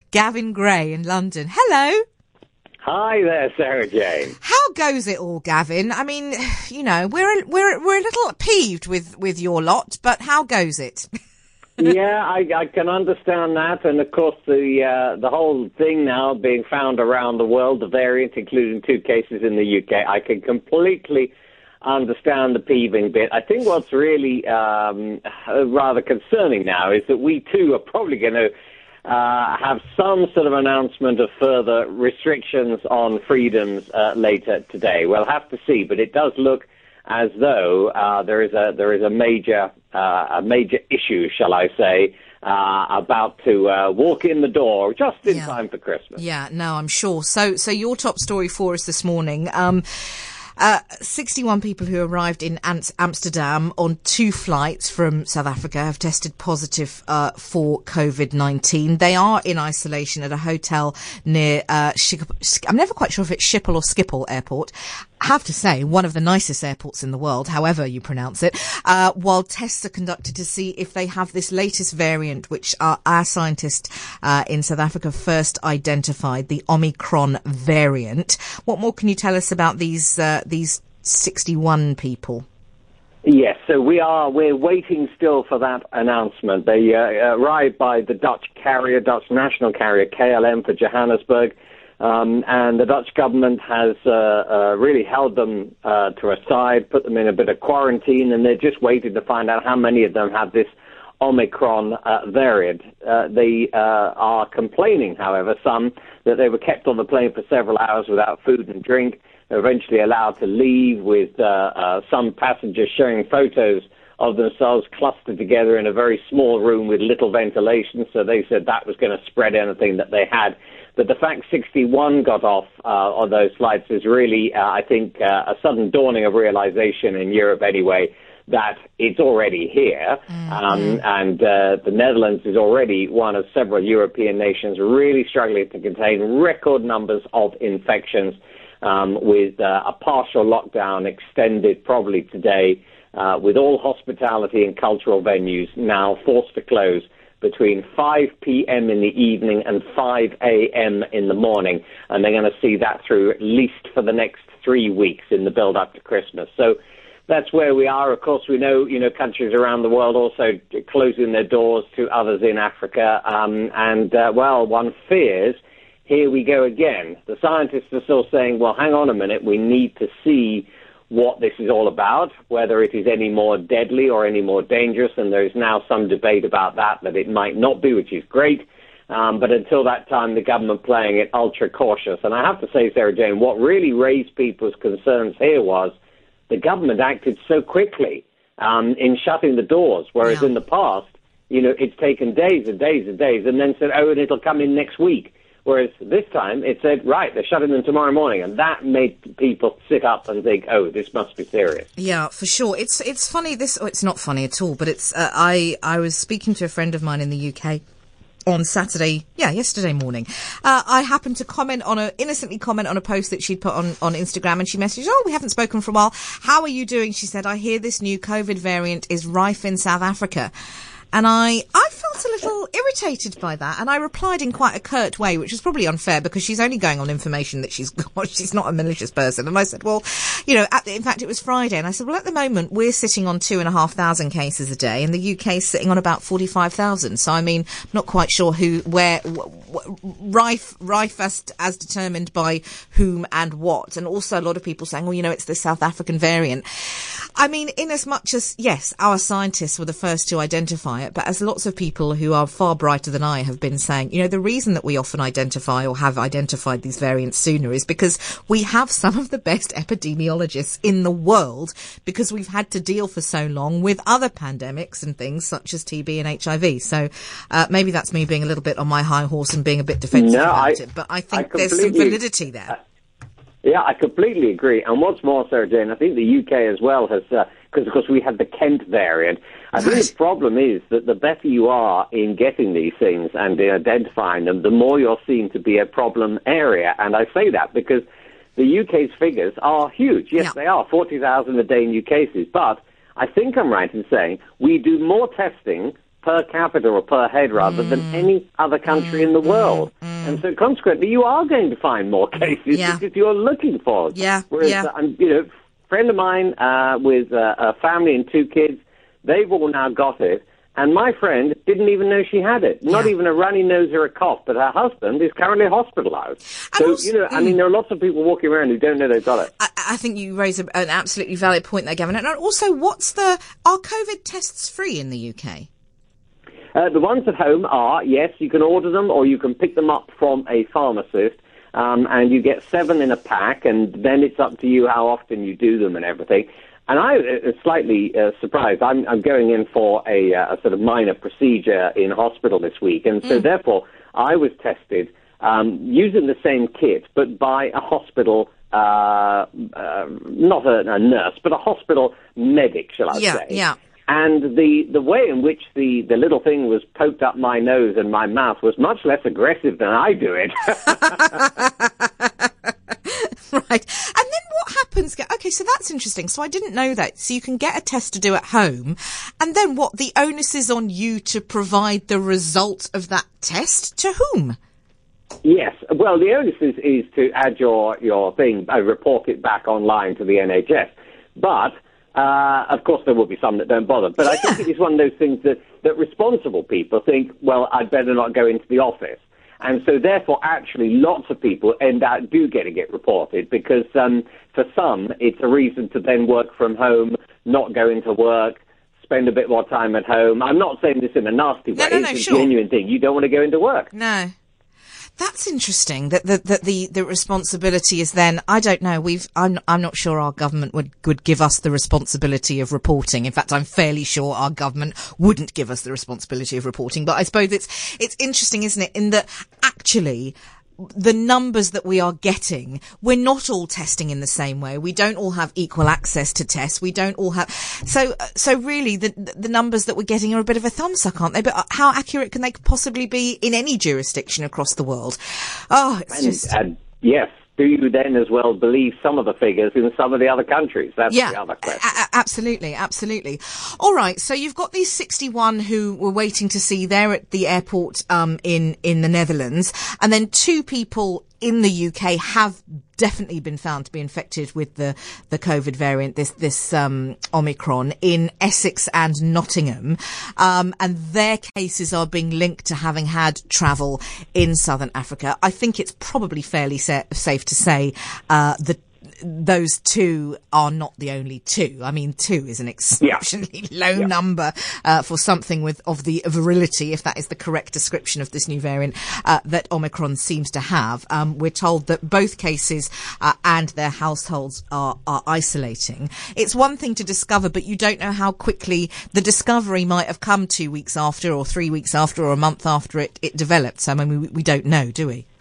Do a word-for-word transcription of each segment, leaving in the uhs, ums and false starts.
Gavin Gray in London. Hello. Hi there, Sarah Jane. How goes it all, Gavin? I mean, you know, we're we're we're a little peeved with, with your lot, but how goes it? yeah, I, I can understand that, and of course the uh, the whole thing now being found around the world, the variant, including two cases in the U K, I can completely understand the peeving bit. I think what's really um, rather concerning now is that we too are probably going to uh, have some sort of announcement of further restrictions on freedoms uh, later today. We'll have to see, but it does look as though uh, there is a there is a major uh, a major issue, shall I say, uh, about to uh, walk in the door just in yeah. time for Christmas. Yeah, no, I'm sure. So, so your top story for us this morning. Um, Uh, sixty-one people who arrived in Ant- Amsterdam on two flights from South Africa have tested positive uh, for COVID nineteen. They are in isolation at a hotel near, uh, Schiphol. I'm never quite sure if it's Schiphol or Schiphol Airport. I have to say, one of the nicest airports in the world, however you pronounce it, uh, while tests are conducted to see if they have this latest variant, which our, our scientists uh, in South Africa first identified, the Omicron variant. What more can you tell us about these uh, these sixty-one people? Yes, so we are, we're waiting still for that announcement. They uh, arrived by the Dutch carrier, Dutch national carrier, K L M for Johannesburg. Um, and the Dutch government has uh, uh, really held them uh, to a side, put them in a bit of quarantine, and they're just waiting to find out how many of them have this Omicron uh, variant. Uh, they uh, are complaining, however, some, that they were kept on the plane for several hours without food and drink. They were eventually allowed to leave, with uh, uh, some passengers showing photos of themselves clustered together in a very small room with little ventilation, so they said that was going to spread anything that they had. But the fact sixty-one got off uh, on those flights is really, uh, I think, uh, a sudden dawning of realization in Europe anyway, that it's already here. Mm-hmm. Um, and uh, the Netherlands is already one of several European nations really struggling to contain record numbers of infections, um, with uh, a partial lockdown extended probably today, uh, with all hospitality and cultural venues now forced to close between five p.m. in the evening and five a.m. in the morning, and they're going to see that through at least for the next three weeks in the build-up to Christmas. So that's where we are. Of course, we know, you know, countries around the world also closing their doors to others in Africa, um, and, uh, well, one fears, here we go again. The scientists are still saying, well, hang on a minute, we need to see what this is all about, whether it is any more deadly or any more dangerous, and there is now some debate about that, that it might not be, which is great. Um, but until that time, the government playing it ultra cautious. And I have to say, Sarah Jane, what really raised people's concerns here was the government acted so quickly um, in shutting the doors, whereas yeah. in the past, you know, it's taken days and days and days, and then said, oh, and it'll come in next week. Whereas this time it said, right, they're shutting them tomorrow morning. And that made people sit up and think, oh, this must be serious. Yeah, for sure. It's it's funny. This oh, it's not funny at all. But it's uh, I, I was speaking to a friend of mine in the U K on Saturday, yeah, yesterday morning. Uh, I happened to comment on a, innocently comment on a post that she'd put on, on Instagram, and she messaged, oh, we haven't spoken for a while. How are you doing? She said, I hear this new COVID variant is rife in South Africa. And I, I felt a little irritated by that, and I replied in quite a curt way, which is probably unfair because she's only going on information that she's got. She's not a malicious person. And I said, well, you know, at the, in fact, it was Friday, and I said, well, at the moment, we're sitting on two and a half thousand cases a day, and the U K's sitting on about forty-five thousand. So, I mean, I'm not quite sure who, where, w- w- rife, rife as, as determined by whom and what. And also a lot of people saying, well, you know, it's the South African variant. I mean, in as much as, yes, our scientists were the first to identify it, but as lots of people who are far brighter than I have been saying, you know, the reason that we often identify or have identified these variants sooner is because we have some of the best epidemiologists in the world, because we've had to deal for so long with other pandemics and things such as T B and H I V. So uh, maybe that's me being a little bit on my high horse and being a bit defensive no, about I, it, but I think I there's some validity there. Uh, Yeah, I completely agree. And what's more, Sarah Jane, I think the U K as well has, because uh, of course we have the Kent variant. I think the problem is that the better you are in getting these things and in identifying them, the more you're seen to be a problem area. And I say that because the U K's figures are huge. Yes, yeah. They are, forty thousand a day new cases. But I think I'm right in saying we do more testing per capita or per head, rather, mm. than any other country mm. in the world. Mm. And so consequently, you are going to find more cases Yeah. because you're looking for them. Yeah, Whereas, yeah. uh, you know, a friend of mine uh, with uh, a family and two kids, they've all now got it. And my friend didn't even know she had it. Not Yeah. even a runny nose or a cough, but her husband is currently hospitalized. And So, also- you know, I mean, there are lots of people walking around who don't know they've got it. I, I think you raise a, an absolutely valid point there, Gavin. And also, what's the are COVID tests free in the U K? Uh, the ones at home are, yes, you can order them or you can pick them up from a pharmacist. Um, and you get seven in a pack, and then it's up to you how often you do them and everything. And I was slightly uh, surprised. I'm, I'm going in for a, uh, a sort of minor procedure in hospital this week, and so Mm. therefore I was tested um, using the same kit, but by a hospital, uh, uh, not a, a nurse, but a hospital medic, shall I Yeah, say. yeah. And the, the way in which the, the little thing was poked up my nose and my mouth was much less aggressive than I do it. Right. And then what happens? Okay, so that's interesting. So I didn't know that. So you can get a test to do at home. And then what? The onus is on you to provide the result of that test to whom? Yes. Well, the onus is, is to add your, your thing, uh, report it back online to the N H S. But, uh, of course, there will be some that don't bother. But I Yeah. think it is one of those things that, that responsible people think, well, I'd better not go into the office. And so, therefore, actually, lots of people end up do getting it reported because um, for some, it's a reason to then work from home, not go into work, spend a bit more time at home. I'm not saying this in a nasty way. No, no, no, it's sure. a genuine thing. You don't want to go into work. No. That's interesting. That the, that the the responsibility is then. I don't know. We've. I'm. I'm not sure our government would would give us the responsibility of reporting. In fact, I'm fairly sure our government wouldn't give us the responsibility of reporting. But I suppose it's it's interesting, isn't it? In that actually, the numbers that we are getting, we're not all testing in the same way. We don't all have equal access to tests. We don't all have. So, so really, the the numbers that we're getting are a bit of a thumbsuck, aren't they? But how accurate can they possibly be in any jurisdiction across the world? Oh, it's And, just. and yes, do you then as well believe some of the figures in some of the other countries? That's Yeah, the other question. a- a- absolutely, absolutely. All right, so you've got these sixty-one who were waiting to see. They're at the airport um, in in the Netherlands, and then two people in the U K have definitely been found to be infected with the the COVID variant, this this um, Omicron, in Essex and Nottingham, um, and their cases are being linked to having had travel in Southern Africa. I think it's probably fairly sa- safe to say uh, that those two are not the only two. I mean, two is an exceptionally yeah. low yeah. number uh, for something with of the virility, if that is the correct description of this new variant, uh, that Omicron seems to have. Um, we're told that both cases uh, and their households are, are isolating. It's one thing to discover, but you don't know how quickly the discovery might have come two weeks after or three weeks after or a month after it, it developed. So, I mean, we, we don't know, do we?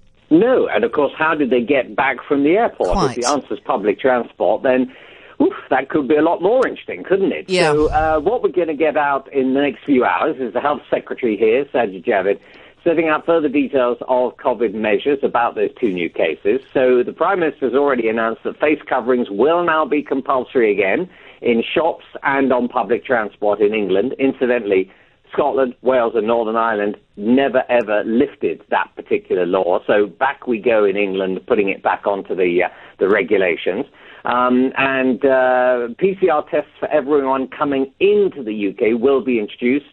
No, and of course, how did they get back from the airport? Quite. If the answer is public transport, then oof, that could be a lot more interesting, couldn't it? Yeah. So uh, what we're going to get out in the next few hours is the Health Secretary here, Sajid Javid, setting out further details of COVID measures about those two new cases. So the Prime Minister has already announced that face coverings will now be compulsory again in shops and on public transport in England. Incidentally, Scotland, Wales and Northern Ireland never, ever lifted that particular law. So back we go in England, putting it back onto the uh, the regulations. Um, and uh, P C R tests for everyone coming into the U K will be introduced.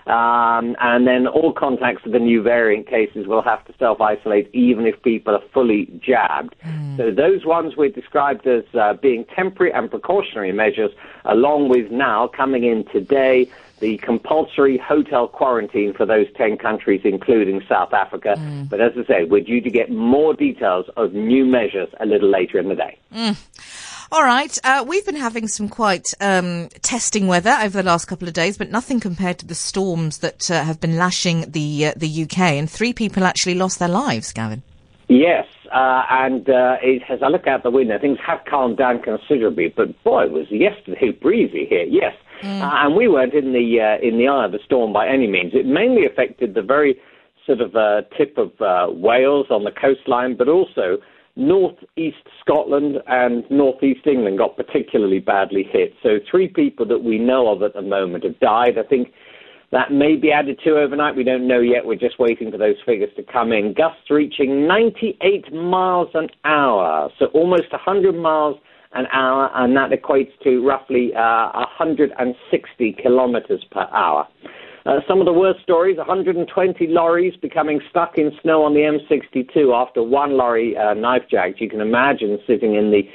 Um, and then all contacts of the new variant cases will have to self-isolate even if people are fully jabbed. Mm. So those ones were described as uh, being temporary and precautionary measures, along with now coming in today the compulsory hotel quarantine for those ten countries, including South Africa. Mm. But as I say, we're due to get more details of new measures a little later in the day. Mm. All right. Uh, we've been having some quite um, testing weather over the last couple of days, but nothing compared to the storms that uh, have been lashing the uh, the U K. And three people actually lost their lives, Gavin. Yes, uh, and uh, it, as I look out the window, things have calmed down considerably. But boy, it was yesterday breezy here. Yes. Mm. Uh, and we weren't in the uh, in the eye of the storm by any means. It mainly affected the very sort of uh, tip of uh, Wales on the coastline, but also northeast Scotland and northeast England got particularly badly hit. So three people that we know of at the moment have died. I think That may be added to overnight. We don't know yet. We're just waiting for those figures to come in. Gusts reaching ninety-eight miles an hour, so almost one hundred miles an hour, and that equates to roughly uh, one hundred sixty kilometers per hour. Uh, some of the worst stories, one hundred twenty lorries becoming stuck in snow on the M sixty-two after one lorry uh, knife-jacked. You can imagine sitting in the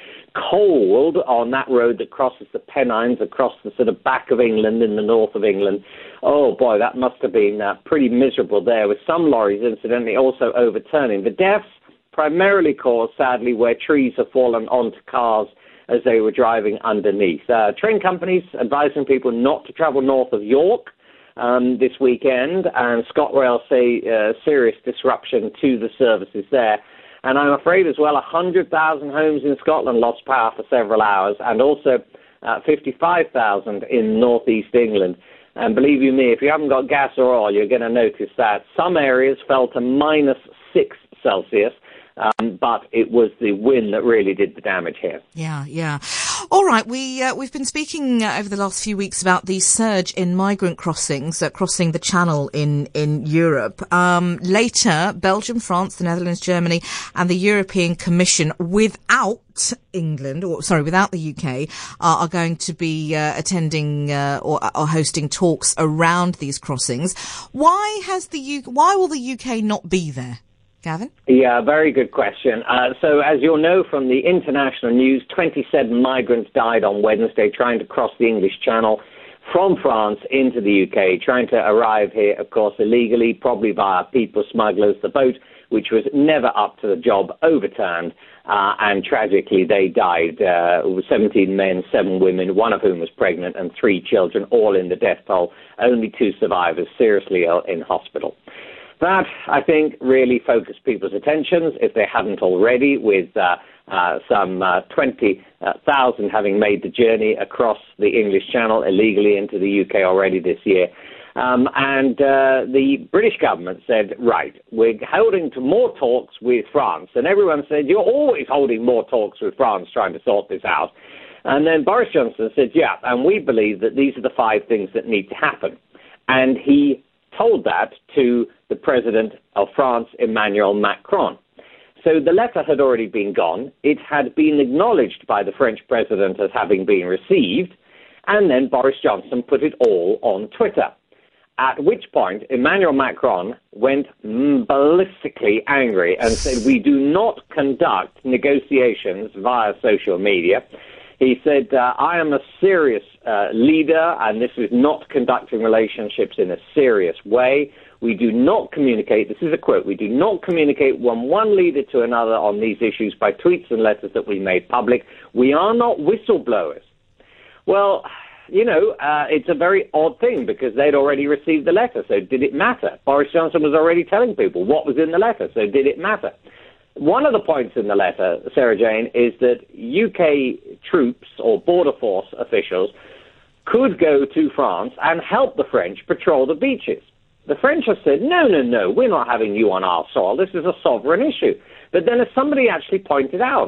cold on that road that crosses the Pennines across the sort of back of England in the north of England. Oh, boy, that must have been uh, pretty miserable there, with some lorries, incidentally, also overturning. The deaths primarily caused, sadly, where trees have fallen onto cars as they were driving underneath. Uh, train companies advising people not to travel north of York um, this weekend, and ScotRail say uh, serious disruption to the services there. And I'm afraid as well, one hundred thousand homes in Scotland lost power for several hours, and also uh, fifty-five thousand in northeast England. And believe you me, if you haven't got gas or oil, you're going to notice that. Some areas fell to minus six Celsius, um, but it was the wind that really did the damage here. Yeah, yeah. All right, we, uh, we've been speaking uh, over the last few weeks about the surge in migrant crossings, uh, crossing the Channel in, in Europe. Um, later, Belgium, France, the Netherlands, Germany, and the European Commission, without England, or sorry, without the U K, uh, are going to be uh, attending uh, or, or hosting talks around these crossings. Why has the U- why will the U K not be there? Gavin? Yeah, very good question. Uh, so as you'll know from the international news, twenty-seven migrants died on Wednesday trying to cross the English Channel from France into the U K, trying to arrive here, of course, illegally, probably via people smugglers. The boat, which was never up to the job, overturned, uh, and tragically they died. Uh, seventeen men, seven women, one of whom was pregnant, and three children, all in the death toll. Only two survivors seriously ill in hospital. That, I think, really focused people's attentions, if they hadn't already, with uh, uh, some uh, twenty thousand having made the journey across the English Channel illegally into the U K already this year. Um, and uh, the British government said, right, we're holding to more talks with France. And everyone said, you're always holding more talks with France trying to sort this out. And then Boris Johnson said, yeah, and we believe that these are the five things that need to happen. And he told that to the president of France, Emmanuel Macron. So the letter had already been gone. It had been acknowledged by the French president as having been received, and then Boris Johnson put it all on Twitter. At which point, Emmanuel Macron went ballistically angry and said, we do not conduct negotiations via social media. He said, uh, I am a serious uh, leader, and this is not conducting relationships in a serious way. We do not communicate, this is a quote, we do not communicate from one leader to another on these issues by tweets and letters that we made public. We are not whistleblowers. Well, you know, uh, it's a very odd thing because they'd already received the letter, so did it matter? Boris Johnson was already telling people what was in the letter, so did it matter? One of the points in the letter, Sarah Jane, is that U K troops or border force officials could go to France and help the French patrol the beaches. The French have said, no, no, no, we're not having you on our soil. This is a sovereign issue. But then as somebody actually pointed out,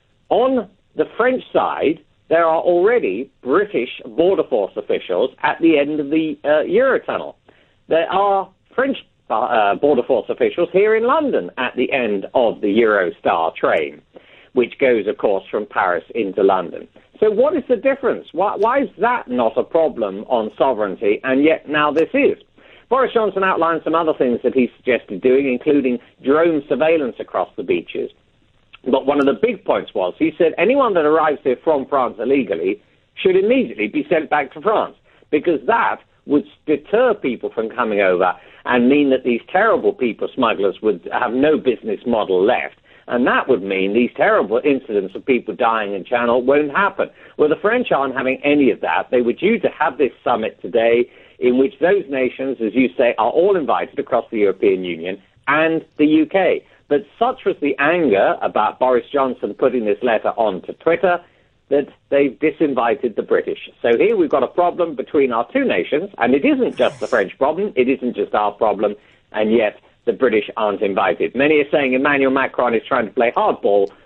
on the French side, there are already British border force officials at the end of the uh, Eurotunnel. There are French uh, border force officials here in London at the end of the Eurostar train, which goes, of course, from Paris into London. So what is the difference? Why, why is that not a problem on sovereignty, and yet now this is? Boris Johnson outlined some other things that he suggested doing, including drone surveillance across the beaches. But one of the big points was, he said, anyone that arrives here from France illegally should immediately be sent back to France, because that would deter people from coming over and mean that these terrible people smugglers would have no business model left. And that would mean these terrible incidents of people dying in Channel won't happen. Well, the French aren't having any of that. They were due to have this summit today in which those nations, as you say, are all invited across the European Union and the U K. But such was the anger about Boris Johnson putting this letter onto Twitter that they've disinvited the British. So here we've got a problem between our two nations, and it isn't just the French problem, it isn't just our problem, and yet the British aren't invited. Many are saying Emmanuel Macron is trying to play hardball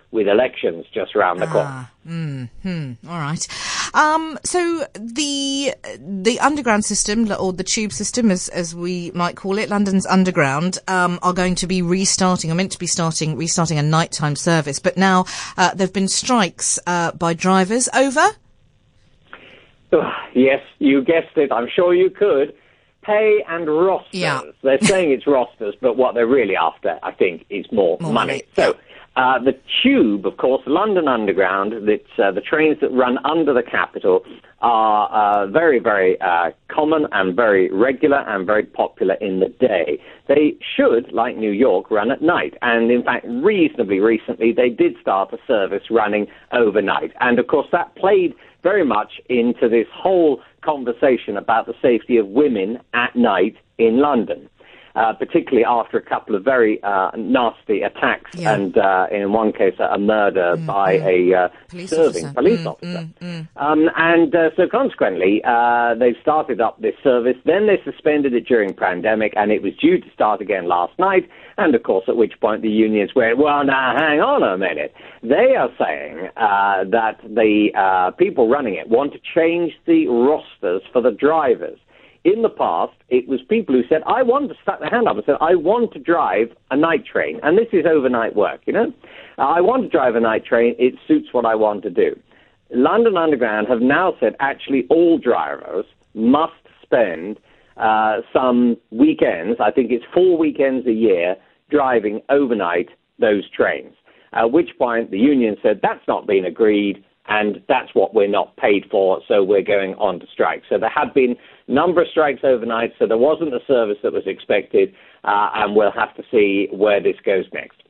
with elections just around the corner. Ah, mm, all right. Um, so the the underground system, or the tube system, as as we might call it, London's Underground, um, are going to be restarting. Are meant to be starting restarting a nighttime service, but now uh, there've been strikes uh, by drivers over. Ugh, yes, you guessed it. I'm sure you could. Pay and rosters. Yeah. They're saying it's rosters, but what they're really after, I think, is more, more money. money. So. Uh, the Tube, of course, London Underground, it's, uh, the trains that run under the capital are uh, very, very uh, common and very regular and very popular in the day. They should, like New York, run at night. And, in fact, reasonably recently, they did start a service running overnight. And, of course, that played very much into this whole conversation about the safety of women at night in London. Uh, particularly after a couple of very uh, nasty attacks yeah. and, uh, in one case, a murder mm, by mm. a uh, police serving officer. police mm, officer. Mm, mm. Um, and uh, so consequently, uh, they've started up this service. Then they suspended it during pandemic, and it was due to start again last night. And, of course, at which point the unions went, well, now, hang on a minute. They are saying uh, that the uh, people running it want to change the rosters for the drivers. In the past, it was people who said, I want to stuck their hand up and said, I want to drive a night train. And this is overnight work, you know. I want to drive a night train. It suits what I want to do. London Underground have now said actually all drivers must spend uh, some weekends, I think it's four weekends a year, driving overnight those trains. At which point the union said, that's not been agreed. And that's what we're not paid for, so we're going on to strike. So there have been a number of strikes overnight, so there wasn't the service that was expected, uh, and we'll have to see where this goes next.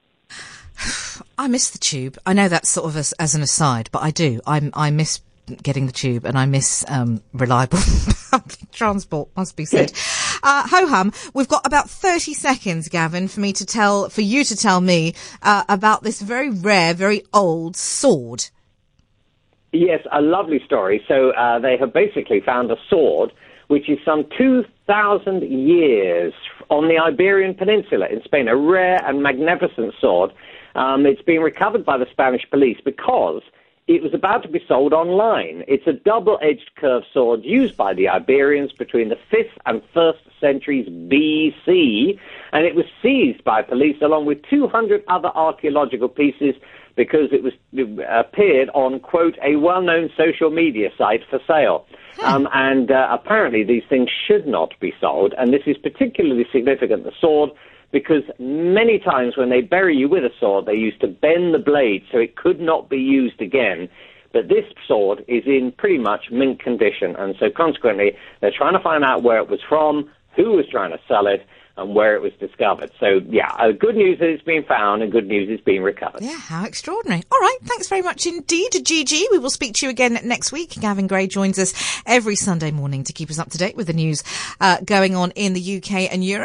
I miss the tube. I know that's sort of as, as an aside, but I do. I, I miss getting the tube, and I miss um, reliable public transport, must be said. Uh, ho-hum, we've got about thirty seconds, Gavin, for me to tell, for you to tell me uh, about this very rare, very old sword. Yes, a lovely story. So uh, they have basically found a sword which is some two thousand years on the Iberian Peninsula in Spain, a rare and magnificent sword. Um, it's been recovered by the Spanish police because it was about to be sold online. It's a double-edged curved sword used by the Iberians between the fifth and first centuries B C, and it was seized by police along with two hundred other archaeological pieces because it was it appeared on, quote, a well-known social media site for sale. Um, and uh, apparently these things should not be sold, and this is particularly significant, the sword, because many times when they bury you with a sword, they used to bend the blade so it could not be used again. But this sword is in pretty much mint condition, and so consequently they're trying to find out where it was from, who was trying to sell it, and where it was discovered. So, yeah, uh, good news that it's been found and good news it's been recovered. Yeah, how extraordinary. All right, thanks very much indeed, Gigi. We will speak to you again next week. Gavin Gray joins us every Sunday morning to keep us up to date with the news uh, going on in the U K and Europe.